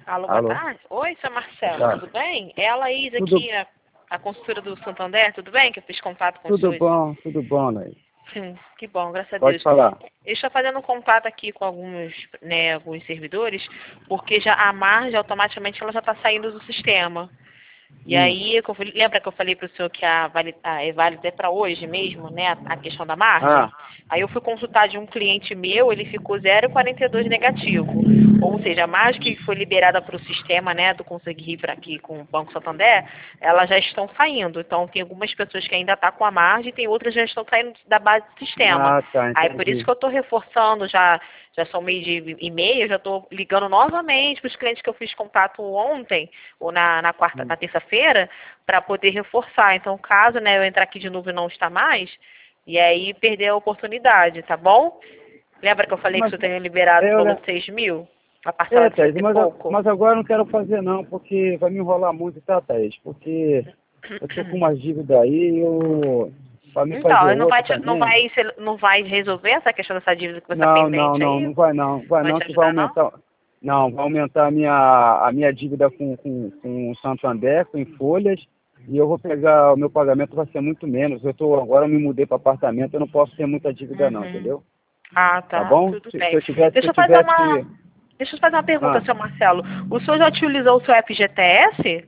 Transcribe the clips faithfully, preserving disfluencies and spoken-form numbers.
Alô, boa Alô. tarde. Oi, seu Marcelo, Tá. tudo bem? É a Laís Tudo, aqui, a, a consultora do Santander, tudo bem? Que eu fiz contato com os tudo seus. bom, tudo bom, Laís. Hum, que bom, graças a Pode Deus. falar. Eu estou fazendo contato aqui com alguns, né, alguns servidores, porque já a margem automaticamente ela já está saindo do sistema. E Hum. aí, que eu falei- lembra que eu falei para o senhor que a, vali- a é válida é para hoje mesmo, né, a, a questão da margem? Ah, Aí eu fui consultar de um cliente meu, ele ficou zero vírgula quarenta e dois negativo. Ou seja, a margem que foi liberada para o sistema, né, do Conseguir para aqui com o Banco Santander, elas já estão saindo. Então, tem algumas pessoas que ainda estão com a margem, tem outras que já estão saindo da base do sistema. ah, tá, Aí, por isso entendi. que eu estou reforçando, já, já são meio de e meia, já estou ligando novamente para os clientes que eu fiz contato ontem, ou na, na quarta, Hum. na terça-feira, para poder reforçar. Então, caso, né, eu entrar aqui de novo e não está mais, e aí perder a oportunidade, tá bom? Lembra que eu falei que o Mas, senhor tenha liberado o eu, valor né? de seis mil? A parcela É, de Thaís, cento e mas, a- pouco? mas agora eu não quero fazer não, porque vai me enrolar muito, tá, Thaís? Porque eu tô com umas dívidas aí, eu... Pra me fazer Então, não vai, outra te- não também... vai, ser- não vai resolver essa questão dessa dívida que você está Não, não, pendente não, aí? não vai não, vai Vai não, te que vai ajudar, não? aumentar... Não, vai aumentar a minha, a minha dívida com, com, com o Santander, com folhas, e eu vou pegar, o meu pagamento vai ser muito menos. Eu tô, agora eu me mudei para apartamento, eu não posso ter muita dívida não, Uhum. entendeu? Ah, Tá tá. bom? Tudo Se, se bem. eu tivesse, se Deixa eu eu fazer tivesse... uma, deixa eu fazer uma pergunta, Ah, seu Marcelo. O senhor já utilizou o seu F G T S?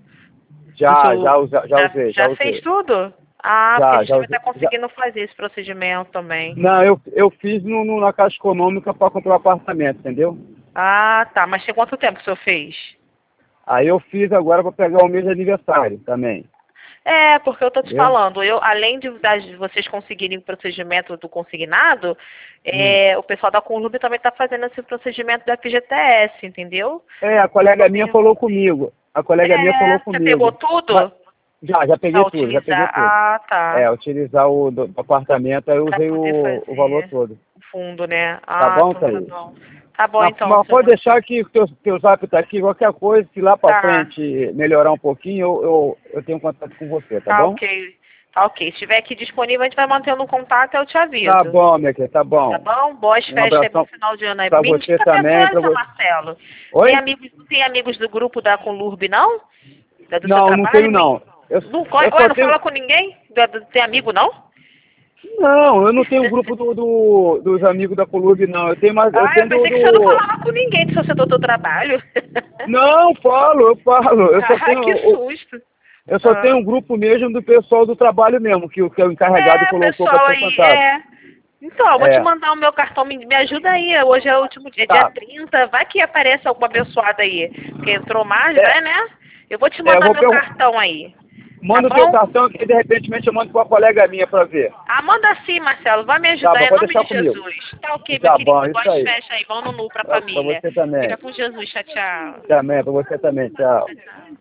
No já, já, seu, usa, já já, usei, já já fez usei. tudo? Ah, porque a Já, gente já também usei. está Já... conseguindo fazer esse procedimento também. Não, eu, eu fiz no, no- na Caixa Econômica para comprar um apartamento, entendeu? Ah, tá. Mas tem quanto tempo que o senhor fez? Aí eu fiz agora para pegar o mês de aniversário também, É, porque eu tô te entendeu? falando, eu, além de, das- de vocês conseguirem o procedimento do consignado, Hum. é, o pessoal da Conlube também está fazendo esse procedimento do F G T S, entendeu? É, a Para colega minha poder. falou comigo. A colega minha É, falou você pegou comigo. Mas, tudo já, já para peguei tudo, já peguei utilizar? tudo. Ah, tá. É, utilizar o do, do apartamento, aí eu Para usei poder o, o valor fazer todo. o fundo, né? Tá Ah, bom, então tá Thaís? bom. Tá bom Mas, então, mas seu pode Marcelo. deixar que o teu, teu zap tá aqui, qualquer coisa, se lá pra Tá, frente melhorar um pouquinho, eu, eu, eu tenho contato com você, tá tá bom? ok. Tá ok. Se estiver aqui disponível, a gente vai mantendo o contato, eu te Tá aviso. bom, minha querida, tá Tá bom. bom? Boas Um festas aí pro abração final de ano aí. pra Me você indica também, pessoas, pra seu você. Marcelo. Tem Oi? amigos, não tem amigos do grupo da Conlurb, não? Da, do seu Não, não trabalho? tenho Me- não. Eu, Não, co- eu ué, só não tenho. fala com ninguém? Da- do- Tem amigo, não? Não, eu não tenho o grupo do, do- dos amigos da Colube, não. Eu tenho mais. Eu Ah, eu tenho do, pensei que você não do. falava com ninguém do seu setor do trabalho. Não, falo, eu falo. Eu só Ah, tenho. que o- susto. Eu só Ah. tenho um grupo mesmo do pessoal do trabalho mesmo, que, o- que o encarregado É, colocou para pessoal ser aí, fantasma. é. Então, eu vou te É, mandar o meu cartão, me, me ajuda aí. Hoje é o último dia, dia tá. trinta. Vai que aparece alguma abençoada aí. Porque entrou mais, É, vai, né? Eu vou te é, eu mandar vou meu perguntar. cartão aí. Tá Manda o teu bom? cartão que de repente eu mando para uma colega minha para ver. Ah, manda sim, Marcelo. Vai me Tá ajudar bom, em pode nome deixar de comigo. Jesus. Tá ok, meu Tá querido. bom, isso Boas aí. festas aí. Vão no Nu pra Pra pra família. você também. Fica com Jesus. Tchau, tchau. Também, para você também. Tchau. Tchau, tchau.